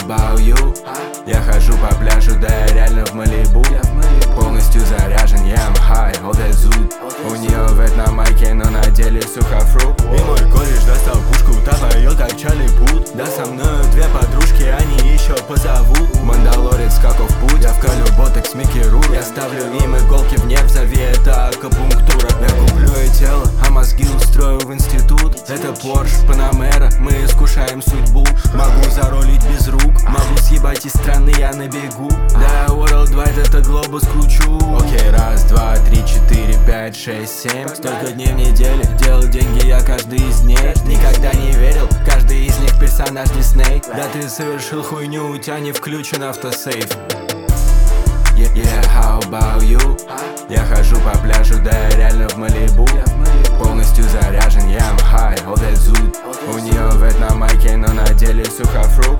about you? Я хожу по пляжу, да я реально в Малибу. Полностью заряжен, я am high, all that зуд. У нее вет на майке, но на деле сухофрукт. И мой кореш достал пушку, та поет как Чарли Пут. Да со мною две подружки, они еще позовут. Мандалорец каков путь, я вколю ботекс Микки Рур. Я ставлю им иголки в нерв, зови это акупунктура. Я куплю ей тело, а мозги устрою в институт. Это Порш, Панамера, мы искушаем судьбу. Могу заролить без рук, могу съебать из страны, я на бегу. Да, Worldwide это глобус кручу. Окей, раз, два, три, четыре, пять, шесть, семь. Столько дней в неделе, делал деньги я каждый из дней. Никогда не верил, каждый из них персонаж Дисней. Да ты совершил хуйню, у тебя не включен автосейв. Yeah, how about you? Я хожу по пляжу, да я реально в Малибу. Полностью заряжен, я am high, all that зуд. У нее вет на майке, но на деле сухофрукт.